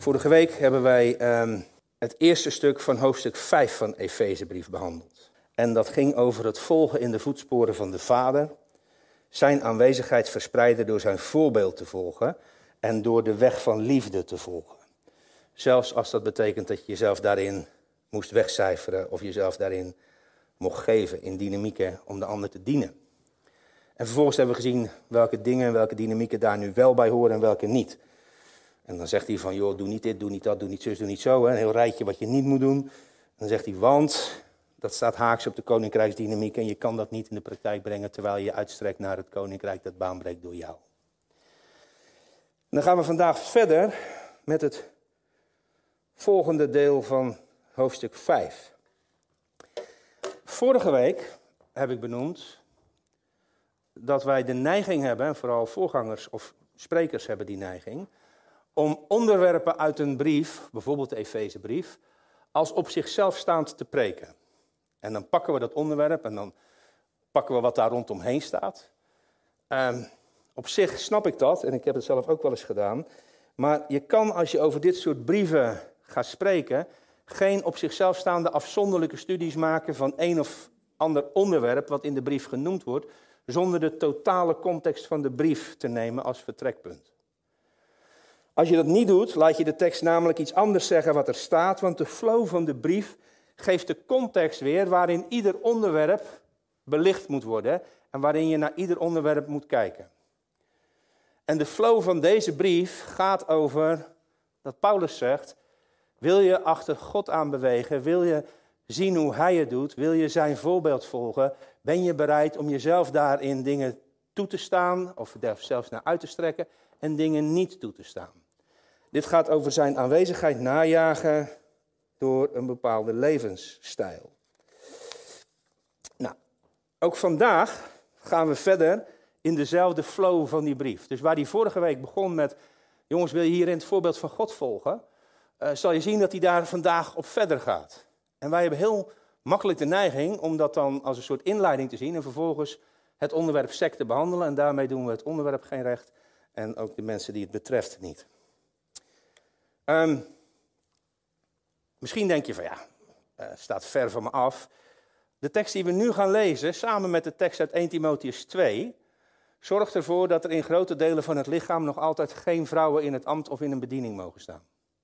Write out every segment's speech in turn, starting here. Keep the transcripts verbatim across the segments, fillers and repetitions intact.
Vorige week hebben wij um, het eerste stuk van hoofdstuk vijf van Efezebrief behandeld. En dat ging over het volgen in de voetsporen van de Vader. Zijn aanwezigheid verspreiden door zijn voorbeeld te volgen en door de weg van liefde te volgen. Zelfs als dat betekent dat je jezelf daarin moest wegcijferen of jezelf daarin mocht geven in dynamieken om de ander te dienen. En vervolgens hebben we gezien welke dingen en welke dynamieken daar nu wel bij horen en welke niet. En dan zegt hij van, joh, doe niet dit, doe niet dat, doe niet zus, doe niet zo. Hè? Een heel rijtje wat je niet moet doen. Dan zegt hij, want dat staat haaks op de koninkrijksdynamiek en je kan dat niet in de praktijk brengen terwijl je je uitstrekt naar het koninkrijk dat baanbreekt door jou. En dan gaan we vandaag verder met het volgende deel van hoofdstuk vijf. Vorige week heb ik benoemd dat wij de neiging hebben, en vooral voorgangers of sprekers hebben die neiging, om onderwerpen uit een brief, bijvoorbeeld de Efezebrief, als op zichzelf staand te preken. En dan pakken we dat onderwerp en dan pakken we wat daar rondomheen staat. Um, op zich snap ik dat, en ik heb het zelf ook wel eens gedaan. Maar je kan, als je over dit soort brieven gaat spreken, geen op zichzelf staande afzonderlijke studies maken van een of ander onderwerp wat in de brief genoemd wordt, zonder de totale context van de brief te nemen als vertrekpunt. Als je dat niet doet, laat je de tekst namelijk iets anders zeggen wat er staat, want de flow van de brief geeft de context weer waarin ieder onderwerp belicht moet worden en waarin je naar ieder onderwerp moet kijken. En de flow van deze brief gaat over dat Paulus zegt, wil je achter God aan bewegen, wil je zien hoe hij het doet, wil je zijn voorbeeld volgen, ben je bereid om jezelf daarin dingen toe te staan of zelfs naar uit te strekken en dingen niet toe te staan. Dit gaat over zijn aanwezigheid najagen door een bepaalde levensstijl. Nou, ook vandaag gaan we verder in dezelfde flow van die brief. Dus waar die vorige week begon met, jongens, wil je hierin het voorbeeld van God volgen? Uh, zal je zien dat hij daar vandaag op verder gaat. En wij hebben heel makkelijk de neiging om dat dan als een soort inleiding te zien en vervolgens het onderwerp sect te behandelen. En daarmee doen we het onderwerp geen recht en ook de mensen die het betreft niet. Um, misschien denk je van ja, het uh, staat ver van me af. De tekst die we nu gaan lezen, samen met de tekst uit eerste Timotheüs twee, zorgt ervoor dat er in grote delen van het lichaam nog altijd geen vrouwen in het ambt of in een bediening mogen staan.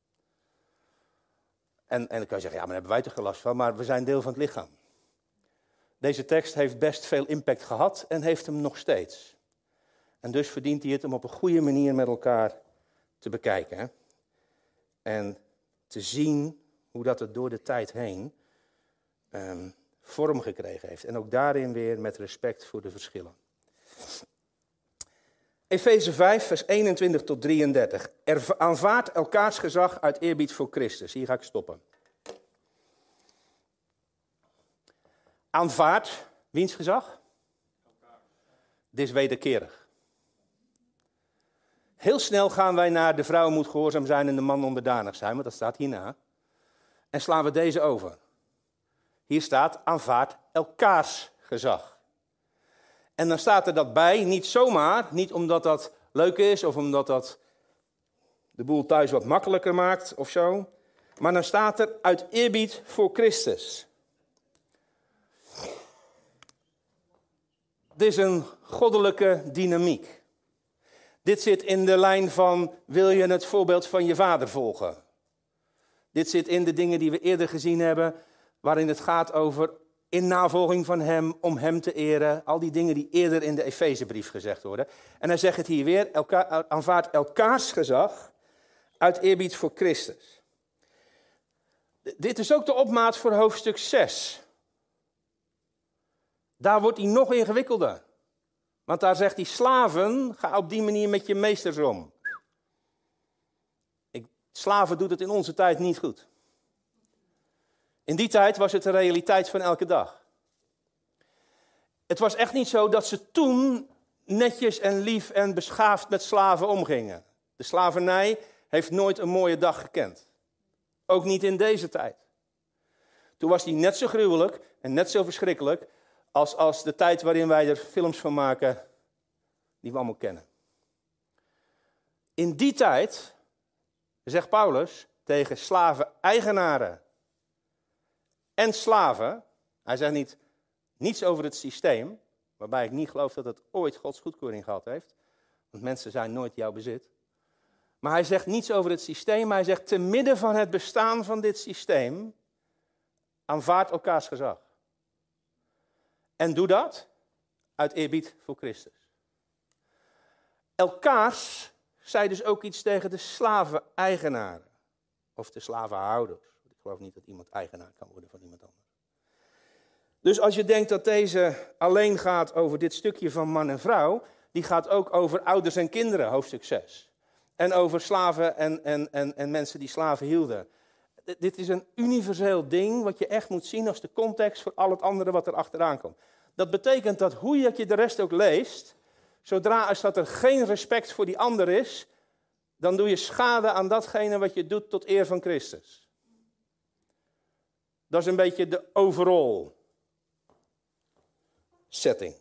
En, en dan kan je zeggen, ja, maar daar hebben wij toch geen last van, maar we zijn deel van het lichaam. Deze tekst heeft best veel impact gehad en heeft hem nog steeds. En dus verdient hij het om op een goede manier met elkaar te bekijken. Hè? En te zien hoe dat het door de tijd heen um, vorm gekregen heeft. En ook daarin weer met respect voor de verschillen. Efeze vijf, vers eenentwintig tot drieëndertig. Er aanvaardt elkaars gezag uit eerbied voor Christus. Hier ga ik stoppen. Aanvaardt wiens gezag? Dit is wederkerig. Heel snel gaan wij naar de vrouw moet gehoorzaam zijn en de man onderdanig zijn, want dat staat hierna. En slaan we deze over. Hier staat aanvaardt elkaars gezag. En dan staat er dat bij, niet zomaar, niet omdat dat leuk is of omdat dat de boel thuis wat makkelijker maakt of zo. Maar dan staat er uit eerbied voor Christus. Dit is een goddelijke dynamiek. Dit zit in de lijn van, wil je het voorbeeld van je vader volgen? Dit zit in de dingen die we eerder gezien hebben, waarin het gaat over in navolging van hem, om hem te eren. Al die dingen die eerder in de Efezebrief gezegd worden. En hij zegt het hier weer, elkaar, aanvaardt elkaars gezag uit eerbied voor Christus. Dit is ook de opmaat voor hoofdstuk zes. Daar wordt hij nog ingewikkelder. Want daar zegt hij, slaven, ga op die manier met je meesters om. Ik, slaven doet het in onze tijd niet goed. In die tijd was het de realiteit van elke dag. Het was echt niet zo dat ze toen netjes en lief en beschaafd met slaven omgingen. De slavernij heeft nooit een mooie dag gekend. Ook niet in deze tijd. Toen was die net zo gruwelijk en net zo verschrikkelijk als, als de tijd waarin wij er films van maken die we allemaal kennen. In die tijd zegt Paulus tegen slaven-eigenaren en slaven. Hij zegt niet niets over het systeem, waarbij ik niet geloof dat het ooit Gods goedkeuring gehad heeft. Want mensen zijn nooit jouw bezit. Maar hij zegt niets over het systeem, maar hij zegt te midden van het bestaan van dit systeem, aanvaard elkaars gezag. En doe dat uit eerbied voor Christus. Elkaars zei dus ook iets tegen de slaven-eigenaren. Of de slavenhouders. Ik geloof niet dat iemand eigenaar kan worden van iemand anders. Dus als je denkt dat deze alleen gaat over dit stukje van man en vrouw, die gaat ook over ouders en kinderen, hoofdstuk zes. En over slaven en, en, en, en mensen die slaven hielden. D- dit is een universeel ding wat je echt moet zien als de context voor al het andere wat er achteraan komt. Dat betekent dat hoe je je de rest ook leest, zodra als dat er geen respect voor die ander is, dan doe je schade aan datgene wat je doet tot eer van Christus. Dat is een beetje de overall setting.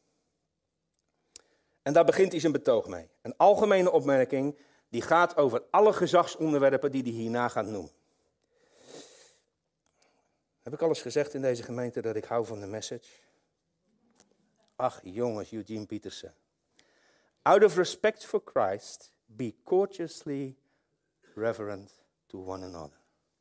En daar begint hij zijn betoog mee. Een algemene opmerking die gaat over alle gezagsonderwerpen die hij hierna gaat noemen. Heb ik al eens gezegd in deze gemeente dat ik hou van de message? Ach jongens, Eugene Peterson. Out of respect for Christ, be courteously reverent to one another.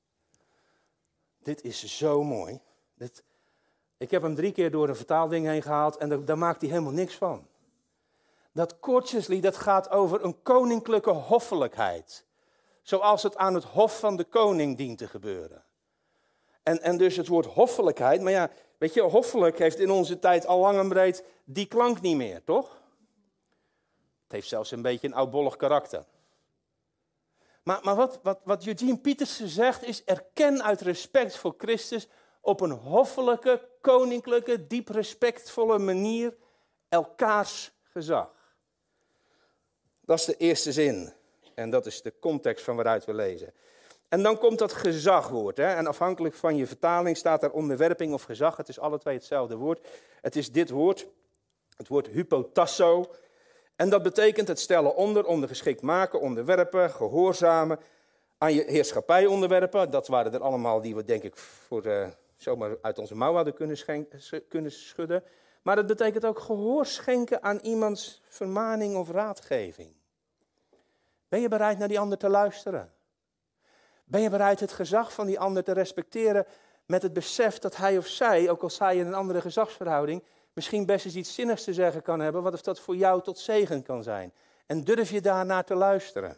Dit is zo mooi. Dit, ik heb hem drie keer door een vertaalding heen gehaald en daar, daar maakt hij helemaal niks van. Dat courteously, dat gaat over een koninklijke hoffelijkheid. Zoals het aan het hof van de koning dient te gebeuren. En, en dus het woord hoffelijkheid, maar ja, weet je, hoffelijk heeft in onze tijd al lang en breed die klank niet meer, toch? Het heeft zelfs een beetje een oudbollig karakter. Maar, maar wat, wat, wat Eugene Peterson zegt is, erken uit respect voor Christus op een hoffelijke, koninklijke, diep respectvolle manier elkaars gezag. Dat is de eerste zin. En dat is de context van waaruit we lezen. En dan komt dat gezagwoord. Hè? En afhankelijk van je vertaling staat er onderwerping of gezag. Het is alle twee hetzelfde woord. Het is dit woord. Het woord hypotasso. En dat betekent het stellen onder, ondergeschikt maken, onderwerpen, gehoorzamen. Aan je heerschappij onderwerpen. Dat waren er allemaal die we denk ik voor, uh, zomaar uit onze mouw hadden kunnen, schenken, kunnen schudden. Maar het betekent ook gehoor schenken aan iemands vermaning of raadgeving. Ben je bereid naar die ander te luisteren? Ben je bereid het gezag van die ander te respecteren met het besef dat hij of zij, ook al sta je in een andere gezagsverhouding, misschien best eens iets zinnigs te zeggen kan hebben, wat of dat voor jou tot zegen kan zijn. En durf je daarnaar te luisteren?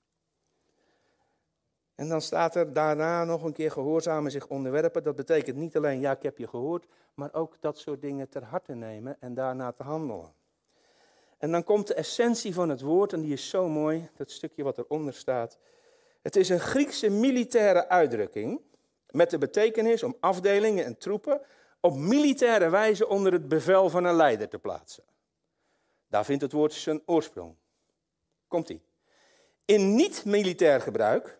En dan staat er daarna nog een keer gehoorzamen zich onderwerpen. Dat betekent niet alleen, ja ik heb je gehoord, maar ook dat soort dingen ter harte nemen en daarna te handelen. En dan komt de essentie van het woord, en die is zo mooi, dat stukje wat eronder staat. Het is een Griekse militaire uitdrukking met de betekenis om afdelingen en troepen op militaire wijze onder het bevel van een leider te plaatsen. Daar vindt het woord zijn oorsprong. Komt-ie. In niet-militair gebruik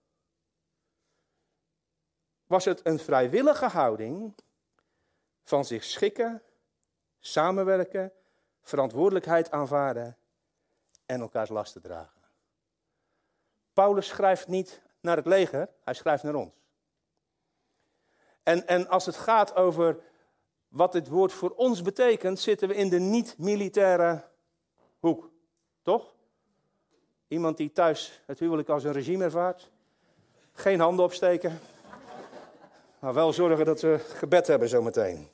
was het een vrijwillige houding van zich schikken, samenwerken, verantwoordelijkheid aanvaarden en elkaars lasten dragen. Paulus schrijft niet naar het leger, hij schrijft naar ons. En, en als het gaat over wat dit woord voor ons betekent, zitten we in de niet-militaire hoek. Toch? Iemand die thuis het huwelijk als een regime ervaart. Geen handen opsteken. Maar wel zorgen dat we gebed hebben zometeen.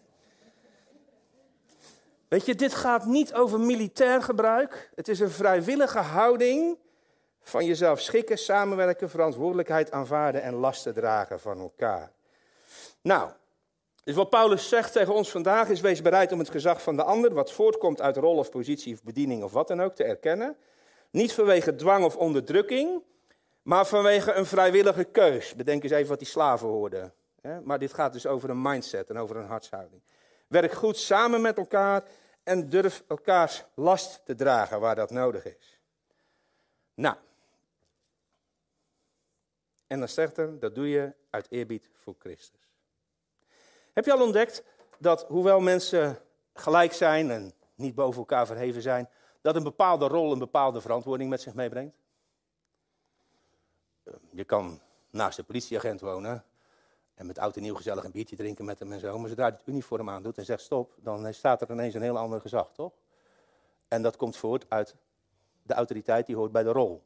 Weet je, dit gaat niet over militair gebruik. Het is een vrijwillige houding van jezelf schikken, samenwerken, verantwoordelijkheid aanvaarden en lasten dragen van elkaar. Nou, dus wat Paulus zegt tegen ons vandaag is, wees bereid om het gezag van de ander, wat voortkomt uit rol of positie of bediening of wat dan ook, te erkennen. Niet vanwege dwang of onderdrukking, maar vanwege een vrijwillige keus. Bedenk eens even wat die slaven hoorden. Maar dit gaat dus over een mindset en over een hartshouding. Werk goed samen met elkaar en durf elkaars last te dragen waar dat nodig is. Nou, en dan zegt er, dat doe je uit eerbied voor Christus. Heb je al ontdekt dat hoewel mensen gelijk zijn en niet boven elkaar verheven zijn, dat een bepaalde rol een bepaalde verantwoording met zich meebrengt? je kan naast de politieagent wonen en met oud en nieuw gezellig een biertje drinken met hem en zo. Maar zodra hij het uniform aandoet en zegt stop, dan staat er ineens een heel ander gezag, toch? En dat komt voort uit de autoriteit die hoort bij de rol.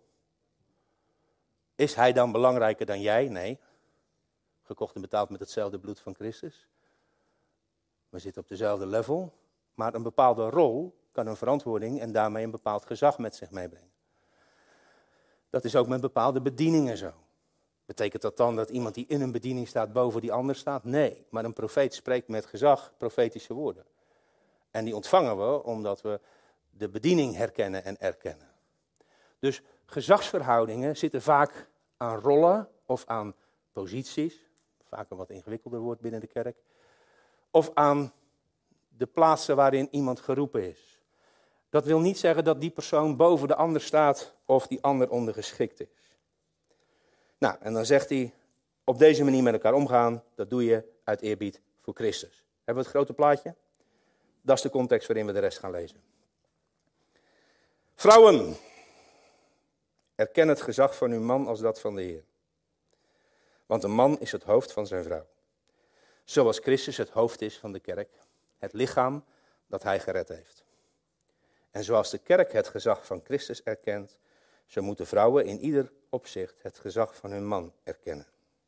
Is hij dan belangrijker dan jij? Nee. Gekocht en betaald met hetzelfde bloed van Christus. We zitten op dezelfde level. Maar een bepaalde rol kan een verantwoording en daarmee een bepaald gezag met zich meebrengen. Dat is ook met bepaalde bedieningen zo. Betekent dat dan dat iemand die in een bediening staat boven die ander staat? Nee, maar een profeet spreekt met gezag profetische woorden. En die ontvangen we omdat we de bediening herkennen en erkennen. Dus gezagsverhoudingen zitten vaak aan rollen of aan posities. Vaak een wat ingewikkelder woord binnen de kerk. Of aan de plaatsen waarin iemand geroepen is. Dat wil niet zeggen dat die persoon boven de ander staat of die ander ondergeschikt is. Nou, en dan zegt hij, op deze manier met elkaar omgaan, dat doe je uit eerbied voor Christus. Hebben we het grote plaatje? Dat is de context waarin we de rest gaan lezen. Vrouwen, erken het gezag van uw man als dat van de Heer. Want een man is het hoofd van zijn vrouw. Zoals Christus het hoofd is van de kerk, het lichaam dat hij gered heeft. En zoals de kerk het gezag van Christus erkent, zo moeten vrouwen in ieder opzicht het gezag van hun man erkennen.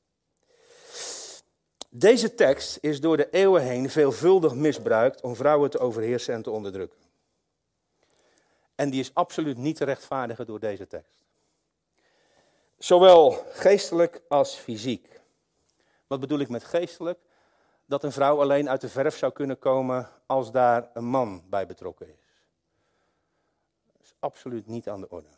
Deze tekst is door de eeuwen heen veelvuldig misbruikt om vrouwen te overheersen en te onderdrukken. En die is absoluut niet te rechtvaardigen door deze tekst. Zowel geestelijk als fysiek. Wat bedoel ik met geestelijk? Dat een vrouw alleen uit de verf zou kunnen komen als daar een man bij betrokken is. Dat is absoluut niet aan de orde.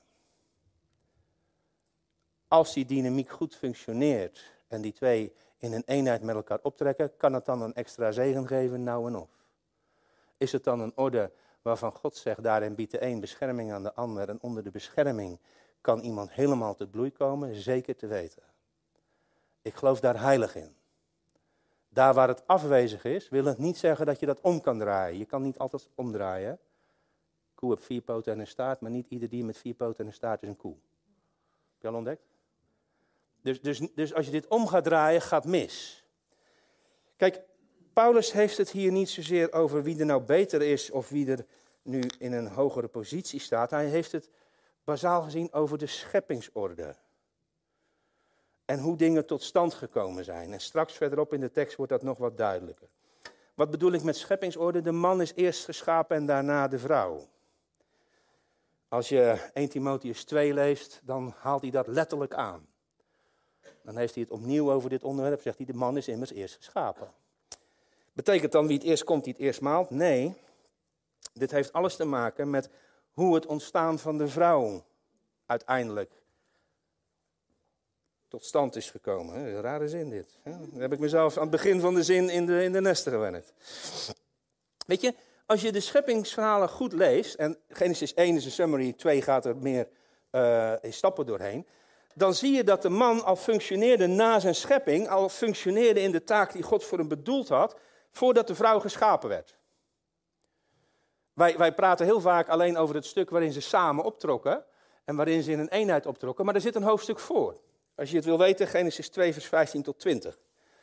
Als die dynamiek goed functioneert en die twee in een eenheid met elkaar optrekken, kan het dan een extra zegen geven, nou en of? Is het dan een orde waarvan God zegt, daarin biedt de een bescherming aan de ander en onder de bescherming kan iemand helemaal tot bloei komen? Zeker te weten. Ik geloof daar heilig in. Daar waar het afwezig is, wil het niet zeggen dat je dat om kan draaien. Je kan niet altijd omdraaien. Koe heeft vier poten en een staart, maar niet ieder dier met vier poten en een staart is een koe. Heb je al ontdekt? Dus, dus, dus als je dit om gaat draaien, gaat mis. Kijk, Paulus heeft het hier niet zozeer over wie er nou beter is of wie er nu in een hogere positie staat. Hij heeft het bazaal gezien over de scheppingsorde. En hoe dingen tot stand gekomen zijn. En straks verderop in de tekst wordt dat nog wat duidelijker. Wat bedoel ik met scheppingsorde? De man is eerst geschapen en daarna de vrouw. Als je Eerste Timotheüs twee leest, dan haalt hij dat letterlijk aan. Dan heeft hij het opnieuw over dit onderwerp. Zegt hij, de man is immers eerst geschapen. Betekent dan wie het eerst komt, die het eerst maalt? Nee. Dit heeft alles te maken met hoe het ontstaan van de vrouw uiteindelijk tot stand is gekomen. Een rare zin dit. Dan heb ik mezelf aan het begin van de zin in de, in de nesten gewerkt. Weet je, als je de scheppingsverhalen goed leest, en Genesis één is een summary, twee gaat er meer uh, in stappen doorheen, dan zie je dat de man al functioneerde na zijn schepping, al functioneerde in de taak die God voor hem bedoeld had, voordat de vrouw geschapen werd. Wij, wij praten heel vaak alleen over het stuk waarin ze samen optrokken en waarin ze in een eenheid optrokken, maar er zit een hoofdstuk voor. Als je het wil weten, Genesis twee vers vijftien tot twintig.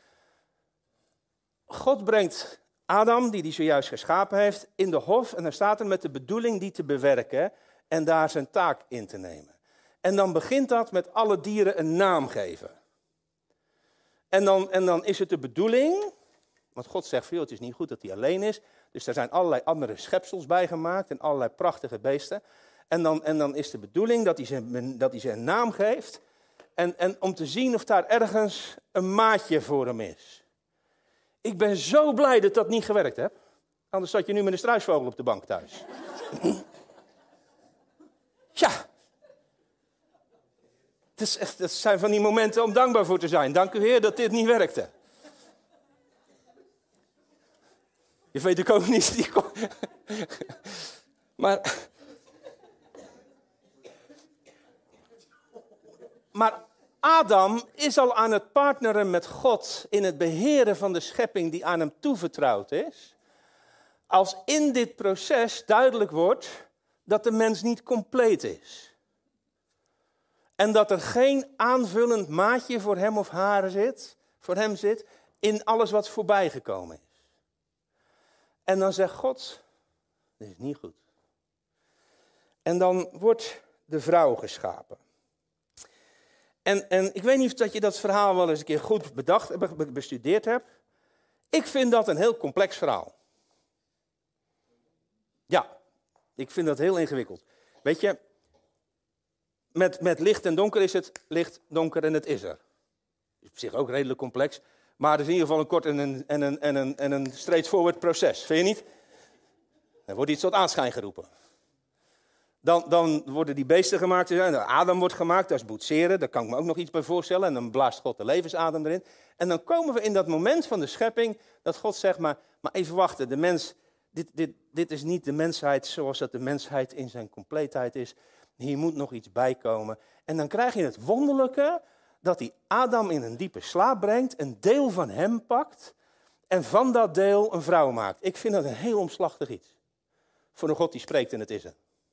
God brengt Adam, die hij zojuist geschapen heeft, in de hof en daar staat er met de bedoeling die te bewerken en daar zijn taak in te nemen. En dan begint dat met alle dieren een naam geven. En dan, en dan is het de bedoeling, want God zegt, joh, het is niet goed dat hij alleen is, dus er zijn allerlei andere schepsels bijgemaakt en allerlei prachtige beesten. En dan, en dan is de bedoeling dat hij ze, dat hij ze een naam geeft en, en om te zien of daar ergens een maatje voor hem is. Ik ben zo blij dat dat niet gewerkt heeft. Anders zat je nu met een struisvogel op de bank thuis. Ja. Het is echt, dat zijn van die momenten om dankbaar voor te zijn. Dank u Heer dat dit niet werkte. Je weet ook ook niet. Die kon... maar... Maar Adam is al aan het partneren met God in het beheren van de schepping die aan hem toevertrouwd is. Als in dit proces duidelijk wordt dat de mens niet compleet is. En dat er geen aanvullend maatje voor hem of haar zit, voor hem zit, in alles wat voorbij gekomen is. En dan zegt God, dit is niet goed. En dan wordt de vrouw geschapen. En, en ik weet niet of dat je dat verhaal wel eens een keer goed bedacht, bestudeerd hebt. Ik vind dat een heel complex verhaal. Ja, ik vind dat heel ingewikkeld. Weet je, met, met licht en donker is het licht, donker en het is er. Is op zich ook redelijk complex, maar het is in ieder geval een kort en een, en een, en een, en een straightforward proces. Vind je niet? Er wordt iets tot aanschijn geroepen. Dan, dan worden die beesten gemaakt, Adam wordt gemaakt, dat is boetseren, daar kan ik me ook nog iets bij voorstellen. En dan blaast God de levensadem erin. En dan komen we in dat moment van de schepping, dat God zegt, maar, maar even wachten, de mens, dit, dit, dit is niet de mensheid zoals dat de mensheid in zijn compleetheid is. Hier moet nog iets bij komen. En dan krijg je het wonderlijke, dat hij Adam in een diepe slaap brengt, een deel van hem pakt en van dat deel een vrouw maakt. Ik vind dat een heel omslachtig iets. Voor een God die spreekt en het is er.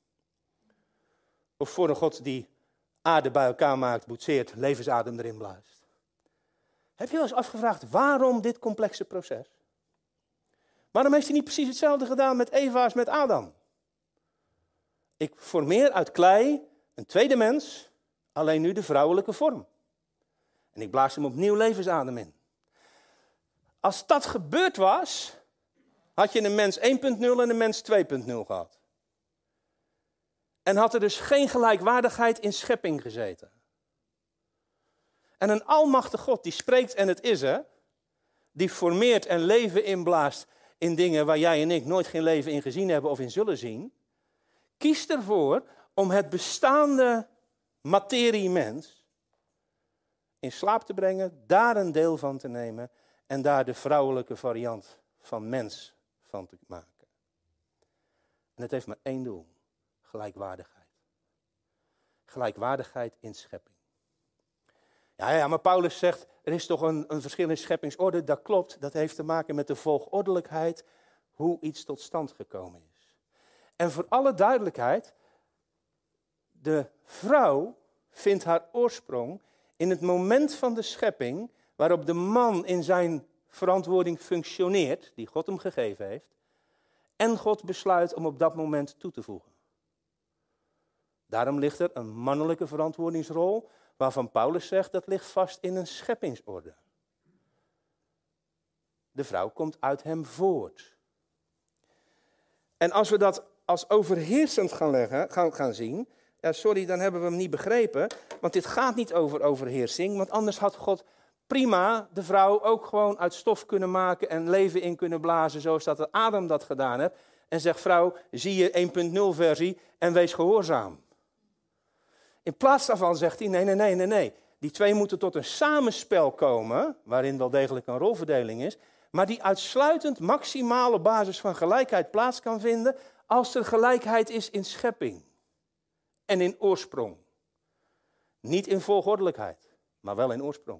Of voor een God die aarde bij elkaar maakt, boetseert, levensadem erin blaast. Heb je wel eens afgevraagd, waarom dit complexe proces? Waarom heeft hij niet precies hetzelfde gedaan met Eva als met Adam? Ik formeer uit klei een tweede mens, alleen nu de vrouwelijke vorm. En ik blaas hem opnieuw levensadem in. Als dat gebeurd was, had je een mens één punt nul en een mens twee punt nul gehad. En had er dus geen gelijkwaardigheid in schepping gezeten. En een almachtig God die spreekt en het is er, die formeert en leven inblaast in dingen waar jij en ik nooit geen leven in gezien hebben of in zullen zien, kiest ervoor om het bestaande materie-mens in slaap te brengen, daar een deel van te nemen en daar de vrouwelijke variant van mens van te maken. En het heeft maar één doel. Gelijkwaardigheid. Gelijkwaardigheid in schepping. Ja, ja, maar Paulus zegt, er is toch een, een verschil in scheppingsorde. Dat klopt, dat heeft te maken met de volgordelijkheid, hoe iets tot stand gekomen is. En voor alle duidelijkheid, de vrouw vindt haar oorsprong in het moment van de schepping, waarop de man in zijn verantwoording functioneert, die God hem gegeven heeft, en God besluit om op dat moment toe te voegen. Daarom ligt er een mannelijke verantwoordingsrol, waarvan Paulus zegt dat ligt vast in een scheppingsorde. De vrouw komt uit hem voort. En als we dat als overheersend gaan, leggen, gaan, gaan zien, ja, sorry, dan hebben we hem niet begrepen, want dit gaat niet over overheersing, want anders had God prima de vrouw ook gewoon uit stof kunnen maken en leven in kunnen blazen, zoals dat Adam dat gedaan heeft. En zegt, vrouw, zie je één punt nul versie en wees gehoorzaam. In plaats daarvan zegt hij, nee, nee, nee, nee, nee. Die twee moeten tot een samenspel komen, waarin wel degelijk een rolverdeling is, maar die uitsluitend maximaal op basis van gelijkheid plaats kan vinden als er gelijkheid is in schepping en in oorsprong. Niet in volgordelijkheid, maar wel in oorsprong.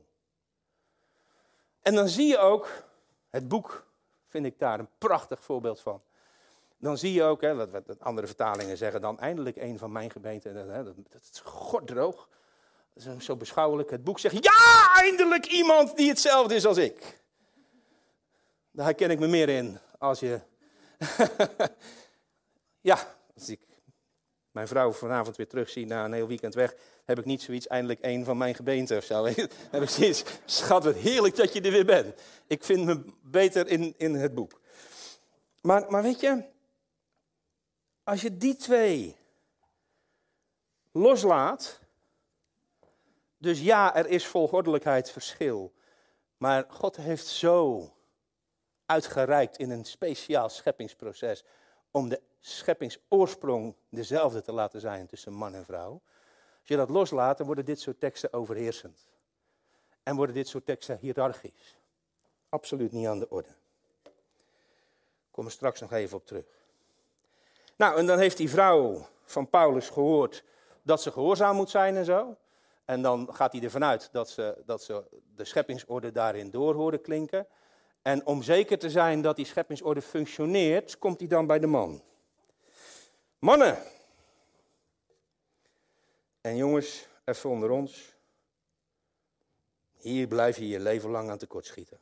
En dan zie je ook, het boek vind ik daar een prachtig voorbeeld van. Dan zie je ook, hè, wat, wat andere vertalingen zeggen dan, eindelijk een van mijn gemeenten, hè, dat, dat is goddroog. Dat is zo beschouwelijk. Het boek zegt, ja, eindelijk iemand die hetzelfde is als ik. Daar herken ik me meer in als je... ja, als ik mijn vrouw vanavond weer terugzie na een heel weekend weg, heb ik niet zoiets, eindelijk een van mijn gemeente of zo. heb ik zoiets, schat, wat heerlijk dat je er weer bent. Ik vind me beter in, in het boek. Maar, maar weet je, als je die twee loslaat, dus ja, er is volgordelijkheidsverschil, maar God heeft zo uitgereikt in een speciaal scheppingsproces om de scheppingsoorsprong dezelfde te laten zijn tussen man en vrouw. Als je dat loslaat, dan worden dit soort teksten overheersend. En worden dit soort teksten hiërarchisch. Absoluut niet aan de orde. Ik kom er straks nog even op terug. Nou, en dan heeft die vrouw van Paulus gehoord dat ze gehoorzaam moet zijn en zo. En dan gaat hij ervan uit dat ze, dat ze de scheppingsorde daarin door horen klinken. En om zeker te zijn dat die scheppingsorde functioneert, komt hij dan bij de man. Mannen. En jongens, even onder ons. Hier blijf je je leven lang aan tekortschieten.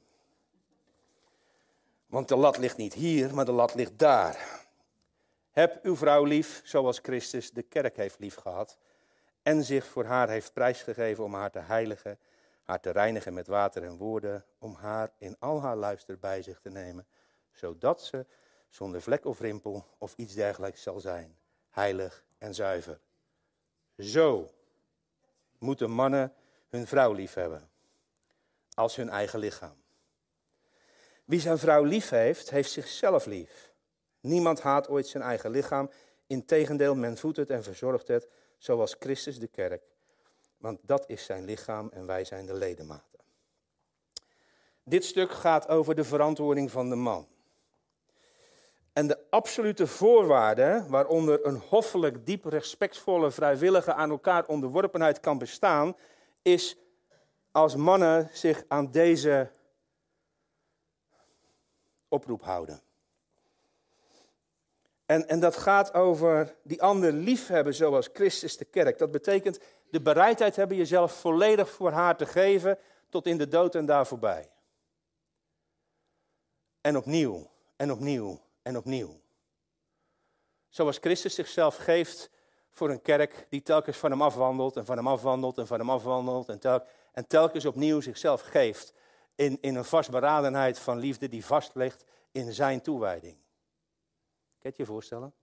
Want de lat ligt niet hier, maar de lat ligt daar. Heb uw vrouw lief, zoals Christus de kerk heeft lief gehad. En zich voor haar heeft prijsgegeven om haar te heiligen. Haar te reinigen met water en woorden. Om haar in al haar luister bij zich te nemen. Zodat ze zonder vlek of rimpel of iets dergelijks zal zijn. Heilig en zuiver. Zo moeten mannen hun vrouw lief hebben. Als hun eigen lichaam. Wie zijn vrouw lief heeft, heeft zichzelf lief. Niemand haat ooit zijn eigen lichaam. Integendeel, men voedt het en verzorgt het, zoals Christus de kerk. Want dat is zijn lichaam en wij zijn de ledematen. Dit stuk gaat over de verantwoording van de man. En de absolute voorwaarden waaronder een hoffelijk, diep, respectvolle, vrijwillige, aan elkaar onderworpenheid kan bestaan, is als mannen zich aan deze oproep houden. En, en dat gaat over die ander liefhebben zoals Christus de kerk. Dat betekent de bereidheid hebben jezelf volledig voor haar te geven tot in de dood en daar voorbij. En opnieuw, en opnieuw, en opnieuw. Zoals Christus zichzelf geeft voor een kerk die telkens van hem afwandelt en van hem afwandelt en van hem afwandelt en, tel, en telkens opnieuw zichzelf geeft in, in een vastberadenheid van liefde die vast ligt in zijn toewijding. Kan je het je voorstellen?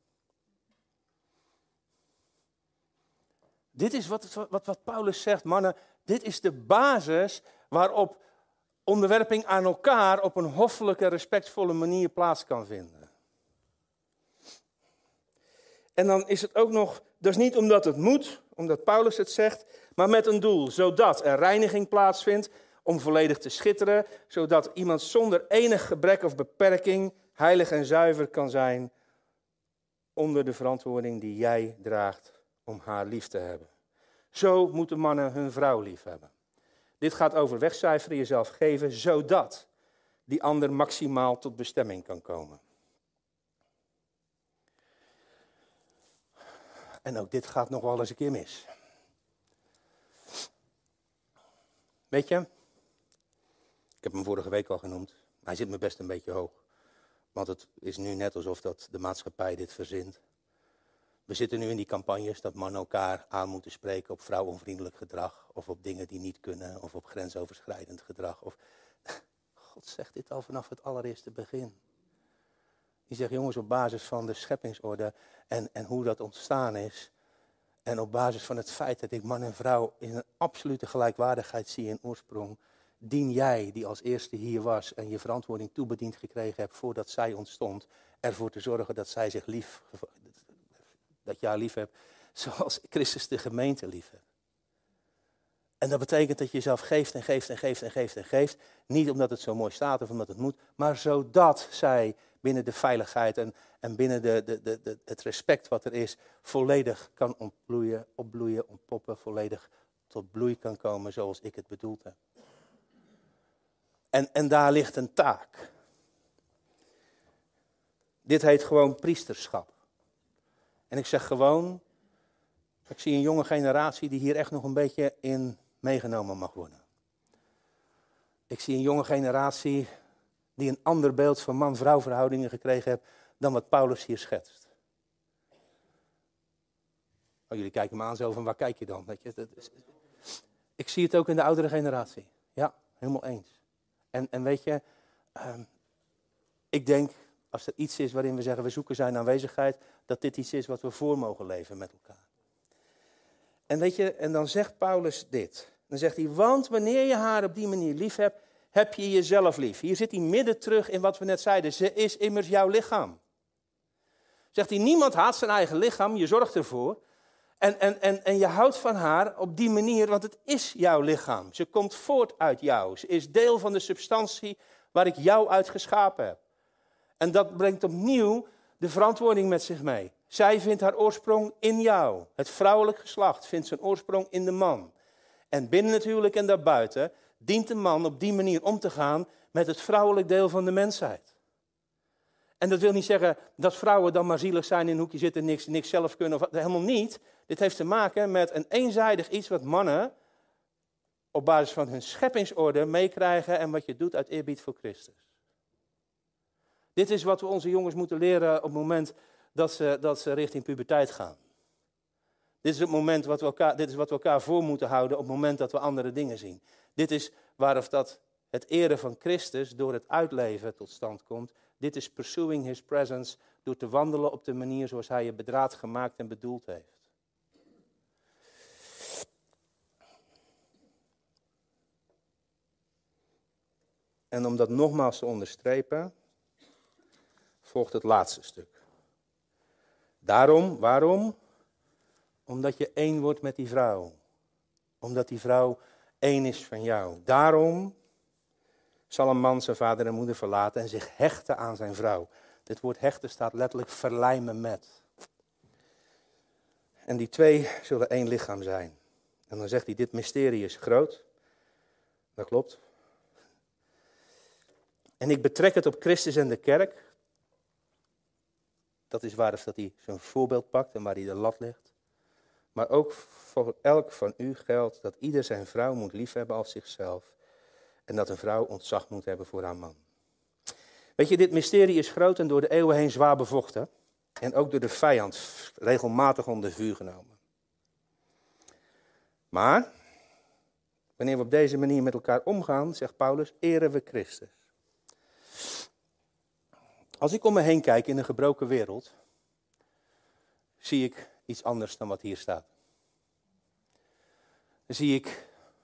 Dit is wat, wat, wat Paulus zegt, mannen, dit is de basis waarop onderwerping aan elkaar op een hoffelijke, respectvolle manier plaats kan vinden. En dan is het ook nog, dus niet omdat het moet, omdat Paulus het zegt, maar met een doel, zodat er reiniging plaatsvindt, om volledig te schitteren, zodat iemand zonder enig gebrek of beperking heilig en zuiver kan zijn, onder de verantwoording die jij draagt om haar lief te hebben. Zo moeten mannen hun vrouw lief hebben. Dit gaat over wegcijferen, jezelf geven, zodat die ander maximaal tot bestemming kan komen. En ook dit gaat nog wel eens een keer mis. Weet je, ik heb hem vorige week al genoemd, hij zit me best een beetje hoog. Want het is nu net alsof dat de maatschappij dit verzint. We zitten nu in die campagnes dat mannen elkaar aan moeten spreken op vrouwonvriendelijk gedrag. Of op dingen die niet kunnen. Of op grensoverschrijdend gedrag. Of... God zegt dit al vanaf het allereerste begin. Die zegt, jongens, op basis van de scheppingsorde en, en hoe dat ontstaan is. En op basis van het feit dat ik man en vrouw in een absolute gelijkwaardigheid zie in oorsprong. Dien jij, die als eerste hier was en je verantwoording toebediend gekregen hebt voordat zij ontstond, ervoor te zorgen dat zij zich lief, dat je haar lief hebt, zoals Christus de gemeente lief hebt. En dat betekent dat je jezelf geeft en geeft en geeft en geeft en geeft. Niet omdat het zo mooi staat of omdat het moet, maar zodat zij binnen de veiligheid en, en binnen de, de, de, de, het respect wat er is, volledig kan ontbloeien, opbloeien, ontpoppen, volledig tot bloei kan komen zoals ik het bedoeld heb. En, en daar ligt een taak. Dit heet gewoon priesterschap. En ik zeg gewoon, ik zie een jonge generatie die hier echt nog een beetje in meegenomen mag worden. Ik zie een jonge generatie die een ander beeld van man-vrouw verhoudingen gekregen heeft dan wat Paulus hier schetst. Oh, jullie kijken me aan zo van, waar kijk je dan? Weet je, dat is... Ik zie het ook in de oudere generatie. Ja, helemaal eens. En, en weet je, um, ik denk, als er iets is waarin we zeggen we zoeken zijn aanwezigheid, dat dit iets is wat we voor mogen leven met elkaar. En weet je, en dan zegt Paulus dit. Dan zegt hij, want wanneer je haar op die manier lief hebt, heb je jezelf lief. Hier zit hij midden terug in wat we net zeiden. Ze is immers jouw lichaam. Zegt hij, niemand haat zijn eigen lichaam, je zorgt ervoor. En, en, en, en je houdt van haar op die manier, want het is jouw lichaam. Ze komt voort uit jou. Ze is deel van de substantie waar ik jou uit geschapen heb. En dat brengt opnieuw de verantwoording met zich mee. Zij vindt haar oorsprong in jou. Het vrouwelijk geslacht vindt zijn oorsprong in de man. En binnen het huwelijk en daarbuiten dient de man op die manier om te gaan met het vrouwelijk deel van de mensheid. En dat wil niet zeggen dat vrouwen dan maar zielig zijn in een hoekje zitten, niks, niks zelf kunnen. Of, helemaal niet. Dit heeft te maken met een eenzijdig iets wat mannen op basis van hun scheppingsorde meekrijgen en wat je doet uit eerbied voor Christus. Dit is wat we onze jongens moeten leren op het moment dat ze, dat ze richting puberteit gaan. Dit is het moment wat we elkaar, dit is wat we elkaar voor moeten houden op het moment dat we andere dingen zien. Dit is waarop dat het eren van Christus door het uitleven tot stand komt. Dit is pursuing his presence door te wandelen op de manier zoals hij je bedraad gemaakt en bedoeld heeft. En om dat nogmaals te onderstrepen, volgt het laatste stuk. Daarom, waarom? Omdat je één wordt met die vrouw. Omdat die vrouw één is van jou. Daarom zal een man zijn vader en moeder verlaten en zich hechten aan zijn vrouw. Dit woord hechten staat letterlijk verlijmen met. En die twee zullen één lichaam zijn. En dan zegt hij, dit mysterie is groot. Dat klopt. En ik betrek het op Christus en de kerk. Dat is waar dat hij zijn voorbeeld pakt en waar hij de lat legt. Maar ook voor elk van u geldt dat ieder zijn vrouw moet liefhebben als zichzelf. En dat een vrouw ontzag moet hebben voor haar man. Weet je, dit mysterie is groot en door de eeuwen heen zwaar bevochten. En ook door de vijand regelmatig onder vuur genomen. Maar, wanneer we op deze manier met elkaar omgaan, zegt Paulus, eren we Christus. Als ik om me heen kijk in een gebroken wereld, zie ik iets anders dan wat hier staat. Dan zie ik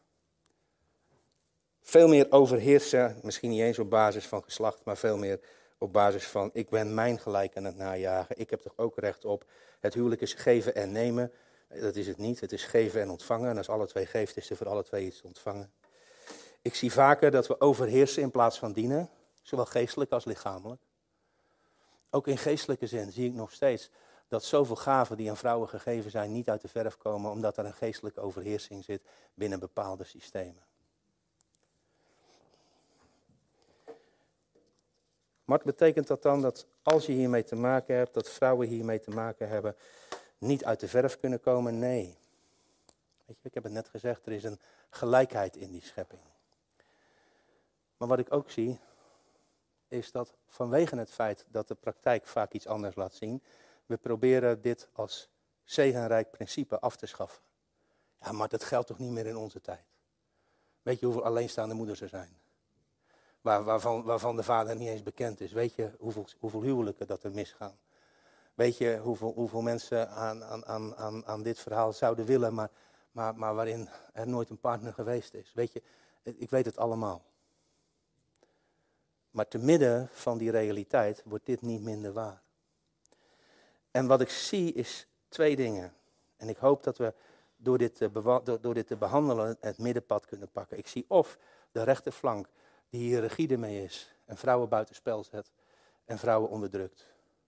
veel meer overheersen, misschien niet eens op basis van geslacht, maar veel meer op basis van ik ben mijn gelijk aan het najagen. Ik heb toch ook recht op. Het huwelijk is geven en nemen. Dat is het niet, het is geven en ontvangen. En als alle twee geeft, is er voor alle twee iets te ontvangen. Ik zie vaker dat we overheersen in plaats van dienen, zowel geestelijk als lichamelijk. Ook in geestelijke zin zie ik nog steeds dat zoveel gaven die aan vrouwen gegeven zijn niet uit de verf komen, omdat er een geestelijke overheersing zit binnen bepaalde systemen. Maar betekent dat dan dat als je hiermee te maken hebt, dat vrouwen hiermee te maken hebben, niet uit de verf kunnen komen? Nee. Weet je, ik heb het net gezegd, er is een gelijkheid in die schepping. Maar wat ik ook zie, is dat vanwege het feit dat de praktijk vaak iets anders laat zien, we proberen dit als zegenrijk principe af te schaffen. Ja, maar dat geldt toch niet meer in onze tijd? Weet je hoeveel alleenstaande moeders er zijn? Waar, waarvan, waarvan de vader niet eens bekend is. Weet je hoeveel, hoeveel huwelijken dat er misgaan? Weet je hoeveel, hoeveel mensen aan, aan, aan, aan, aan dit verhaal zouden willen, maar, maar, maar waarin er nooit een partner geweest is? Weet je, ik weet het allemaal. Maar te midden van die realiteit wordt dit niet minder waar. En wat ik zie is twee dingen. En ik hoop dat we door dit te, bewa- door, door dit te behandelen het middenpad kunnen pakken. Ik zie of de rechterflank die hier rigide mee is en vrouwen buitenspel zet en vrouwen onderdrukt.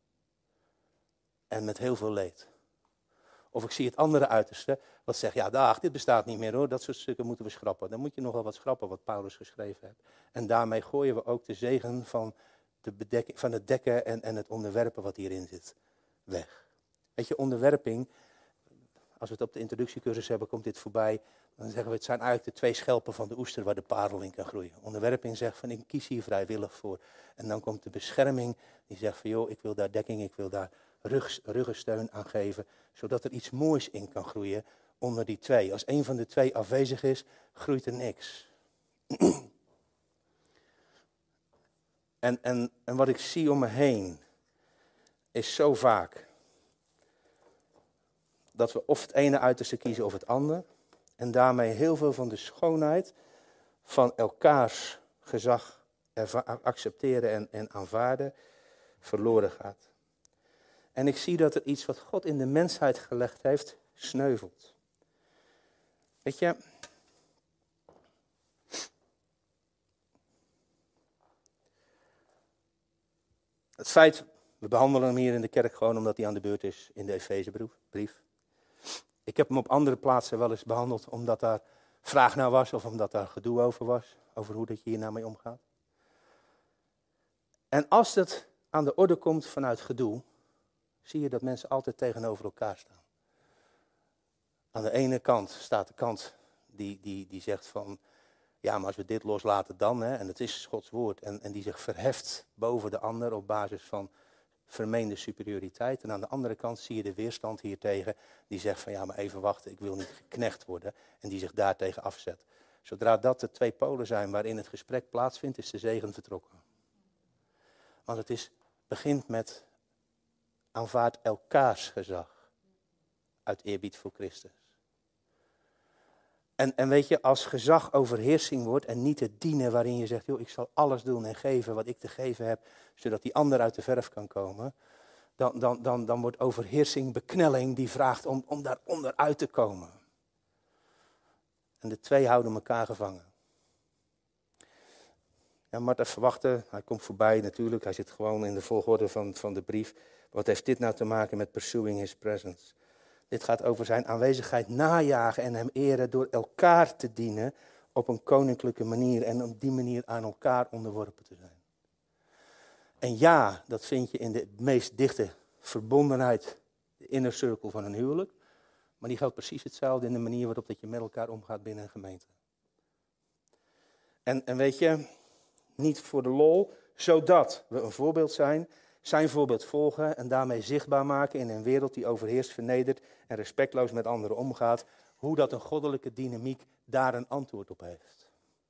En met heel veel leed. Of ik zie het andere uiterste wat zegt, ja dag, dit bestaat niet meer hoor, dat soort stukken moeten we schrappen. Dan moet je nogal wat schrappen wat Paulus geschreven heeft. En daarmee gooien we ook de zegen van, de bedekking, van het dekken en, en het onderwerpen wat hierin zit weg. Weet je, onderwerping, als we het op de introductiecursus hebben, komt dit voorbij. Dan zeggen we, het zijn eigenlijk de twee schelpen van de oester waar de parel in kan groeien. Onderwerping zegt van, ik kies hier vrijwillig voor. En dan komt de bescherming, die zegt van, joh, ik wil daar dekking, ik wil daar rug, ruggensteun aan geven. Zodat er iets moois in kan groeien onder die twee. Als een van de twee afwezig is, groeit er niks. en, en, en wat ik zie om me heen, is zo vaak dat we of het ene uiterste kiezen of het andere. En daarmee heel veel van de schoonheid van elkaars gezag erva- accepteren en, en aanvaarden verloren gaat. En ik zie dat er iets wat God in de mensheid gelegd heeft, sneuvelt. Weet je, het feit, we behandelen hem hier in de kerk gewoon omdat hij aan de beurt is in de Efezebrief. Ik heb hem op andere plaatsen wel eens behandeld omdat daar vraag naar was of omdat daar gedoe over was. Over hoe dat je hier nou mee omgaat. En als het aan de orde komt vanuit gedoe, zie je dat mensen altijd tegenover elkaar staan. Aan de ene kant staat de kant die, die, die zegt van, ja, maar als we dit loslaten dan, hè, en het is Gods woord, en, en die zich verheft boven de ander op basis van vermeende superioriteit. En aan de andere kant zie je de weerstand hiertegen, die zegt van, ja, maar even wachten, ik wil niet geknecht worden, en die zich daartegen afzet. Zodra dat de twee polen zijn waarin het gesprek plaatsvindt, is de zegen vertrokken. Want het is, begint met, aanvaard elkaars gezag, uit eerbied voor Christus. En, en weet je, als gezag overheersing wordt en niet het dienen waarin je zegt, joh, ik zal alles doen en geven wat ik te geven heb, zodat die ander uit de verf kan komen, dan, dan, dan, dan wordt overheersing beknelling die vraagt om, om daar onderuit te komen. En de twee houden elkaar gevangen. Ja, Martha verwachtte, hij komt voorbij natuurlijk, hij zit gewoon in de volgorde van, van de brief. Wat heeft dit nou te maken met pursuing his presence? Dit gaat over zijn aanwezigheid najagen en hem eren door elkaar te dienen op een koninklijke manier en op die manier aan elkaar onderworpen te zijn. En ja, dat vind je in de meest dichte verbondenheid, de inner circle van een huwelijk. Maar die geldt precies hetzelfde in de manier waarop dat je met elkaar omgaat binnen een gemeente. En, en weet je, niet voor de lol, zodat we een voorbeeld zijn, zijn voorbeeld volgen en daarmee zichtbaar maken in een wereld die overheerst, vernedert en respectloos met anderen omgaat, hoe dat een goddelijke dynamiek daar een antwoord op heeft.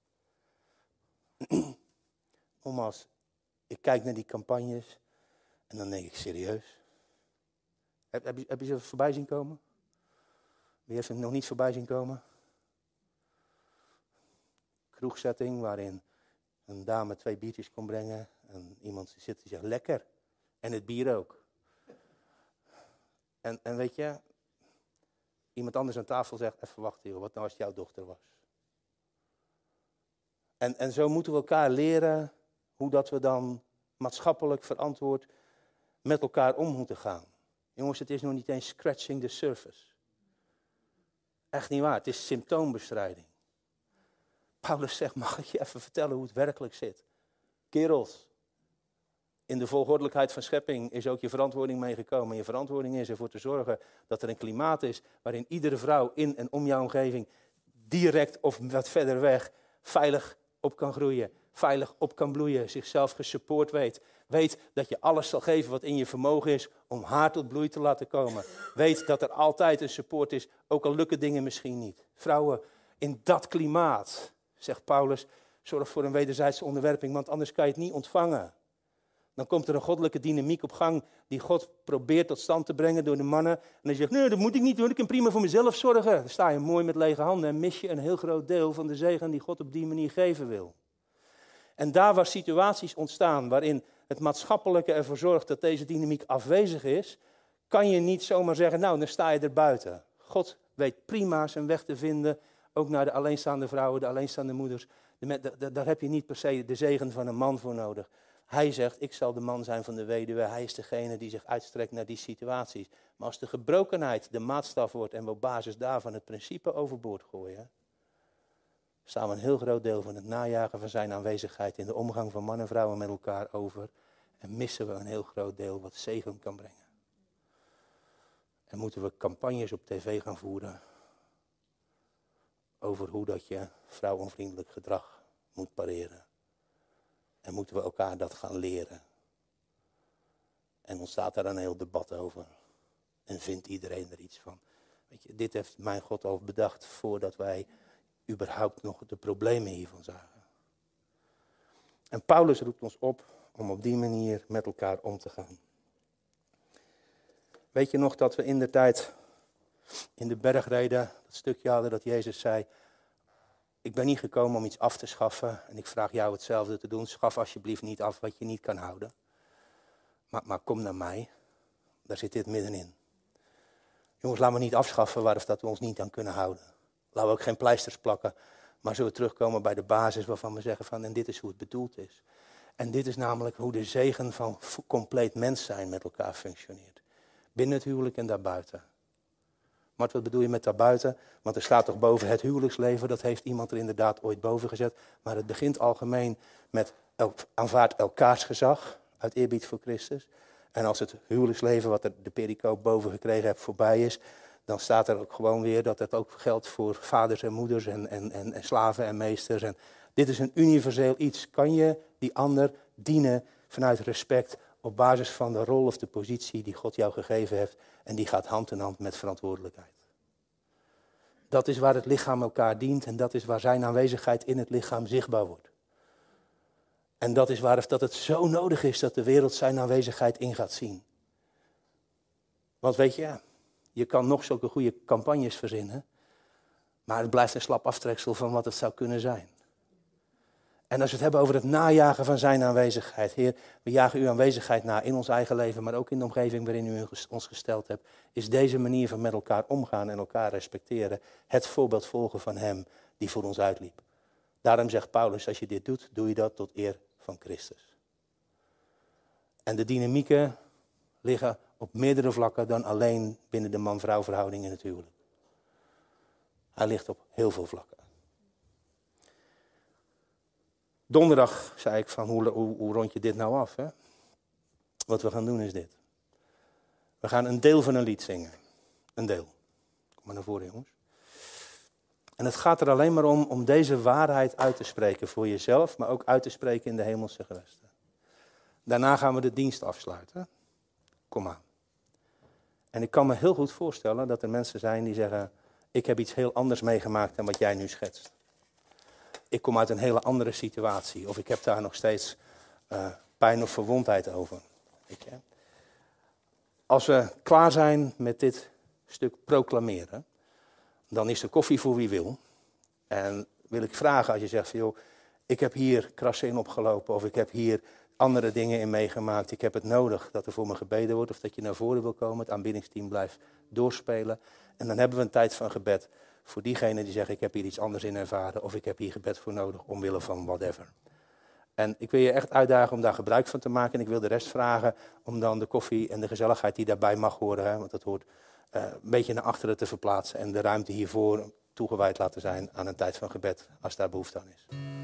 Nogmaals, ik kijk naar die campagnes en dan denk ik serieus. Heb, heb, je, heb je ze voorbij zien komen? Wie heeft hem nog niet voorbij zien komen? Kroegzetting waarin een dame twee biertjes kon brengen en iemand zit die zegt lekker. En het bier ook. En, en weet je, iemand anders aan tafel zegt, even wachten joh, wat nou als het jouw dochter was? En, en zo moeten we elkaar leren hoe dat we dan maatschappelijk verantwoord met elkaar om moeten gaan. Jongens, het is nog niet eens scratching the surface. Echt niet waar, het is symptoombestrijding. Paulus zegt, mag ik je even vertellen hoe het werkelijk zit? Kerels, in de volgordelijkheid van schepping is ook je verantwoording meegekomen. En je verantwoording is ervoor te zorgen dat er een klimaat is waarin iedere vrouw in en om jouw omgeving direct of wat verder weg veilig op kan groeien, veilig op kan bloeien, zichzelf gesupport weet. Weet dat je alles zal geven wat in je vermogen is om haar tot bloei te laten komen. Weet dat er altijd een support is, ook al lukken dingen misschien niet. Vrouwen, in dat klimaat, zegt Paulus, zorg voor een wederzijdse onderwerping, want anders kan je het niet ontvangen. Dan komt er een goddelijke dynamiek op gang die God probeert tot stand te brengen door de mannen. En dan zegt, nee, dat moet ik niet doen, ik kan prima voor mezelf zorgen. Dan sta je mooi met lege handen en mis je een heel groot deel van de zegen die God op die manier geven wil. En daar waar situaties ontstaan waarin het maatschappelijke ervoor zorgt dat deze dynamiek afwezig is, kan je niet zomaar zeggen, nou, dan sta je er buiten. God weet prima zijn weg te vinden, ook naar de alleenstaande vrouwen, de alleenstaande moeders. Daar heb je niet per se de zegen van een man voor nodig. Hij zegt, ik zal de man zijn van de weduwe. Hij is degene die zich uitstrekt naar die situaties. Maar als de gebrokenheid de maatstaf wordt en we op basis daarvan het principe overboord gooien, staan we een heel groot deel van het najagen van zijn aanwezigheid in de omgang van man en vrouwen met elkaar over. En missen we een heel groot deel wat zegen kan brengen. En moeten we campagnes op tv gaan voeren over hoe dat je vrouwonvriendelijk gedrag moet pareren. En moeten we elkaar dat gaan leren. En ontstaat daar een heel debat over. En vindt iedereen er iets van. Weet je, dit heeft mijn God al bedacht voordat wij überhaupt nog de problemen hiervan zagen. En Paulus roept ons op om op die manier met elkaar om te gaan. Weet je nog dat we in de tijd in de bergreden dat stukje hadden dat Jezus zei, ik ben niet gekomen om iets af te schaffen en ik vraag jou hetzelfde te doen. Schaf alsjeblieft niet af wat je niet kan houden. Maar, maar kom naar mij, daar zit dit middenin. Jongens, laten we niet afschaffen waar of dat we ons niet aan kunnen houden. Laten we ook geen pleisters plakken, maar zullen we terugkomen bij de basis waarvan we zeggen van en dit is hoe het bedoeld is. En dit is namelijk hoe de zegen van compleet mens zijn met elkaar functioneert. Binnen het huwelijk en daarbuiten. Maar wat bedoel je met daarbuiten? Want er staat toch boven het huwelijksleven, dat heeft iemand er inderdaad ooit boven gezet. Maar het begint algemeen met el- aanvaard elkaars gezag uit eerbied voor Christus. En als het huwelijksleven, wat er de pericoop boven gekregen hebt, voorbij is, dan staat er ook gewoon weer dat het ook geldt voor vaders en moeders en, en, en, en slaven en meesters. En dit is een universeel iets. Kan je die ander dienen vanuit respect op basis van de rol of de positie die God jou gegeven heeft. En die gaat hand in hand met verantwoordelijkheid. Dat is waar het lichaam elkaar dient en dat is waar zijn aanwezigheid in het lichaam zichtbaar wordt. En dat is waar dat het zo nodig is dat de wereld zijn aanwezigheid in gaat zien. Want weet je, je kan nog zulke goede campagnes verzinnen, maar het blijft een slap aftreksel van wat het zou kunnen zijn. En als we het hebben over het najagen van zijn aanwezigheid. Heer, we jagen uw aanwezigheid na in ons eigen leven, maar ook in de omgeving waarin u ons gesteld hebt. Is deze manier van met elkaar omgaan en elkaar respecteren het voorbeeld volgen van hem die voor ons uitliep. Daarom zegt Paulus, als je dit doet, doe je dat tot eer van Christus. En de dynamieken liggen op meerdere vlakken dan alleen binnen de man-vrouw verhouding in het huwelijk. Hij ligt op heel veel vlakken. Donderdag zei ik van hoe, hoe, hoe rond je dit nou af? Hè? Wat we gaan doen is dit. We gaan een deel van een lied zingen. Een deel. Kom maar naar voren jongens. En het gaat er alleen maar om om deze waarheid uit te spreken voor jezelf, maar ook uit te spreken in de hemelse gewesten. Daarna gaan we de dienst afsluiten. Kom aan. En ik kan me heel goed voorstellen dat er mensen zijn die zeggen, ik heb iets heel anders meegemaakt dan wat jij nu schetst. Ik kom uit een hele andere situatie. Of ik heb daar nog steeds uh, pijn of verwondheid over. Weet je? Als we klaar zijn met dit stuk proclameren, dan is de koffie voor wie wil. En wil ik vragen als je zegt van joh, ik heb hier krassen in opgelopen. Of ik heb hier andere dingen in meegemaakt. Ik heb het nodig dat er voor me gebeden wordt. Of dat je naar voren wil komen. Het aanbiddingsteam blijft doorspelen. En dan hebben we een tijd van gebed. Voor diegenen die zeggen, ik heb hier iets anders in ervaren. Of ik heb hier gebed voor nodig, omwille van whatever. En ik wil je echt uitdagen om daar gebruik van te maken. En ik wil de rest vragen om dan de koffie en de gezelligheid die daarbij mag horen. Hè, want dat hoort uh, een beetje naar achteren te verplaatsen. En de ruimte hiervoor toegewijd laten zijn aan een tijd van gebed, als daar behoefte aan is.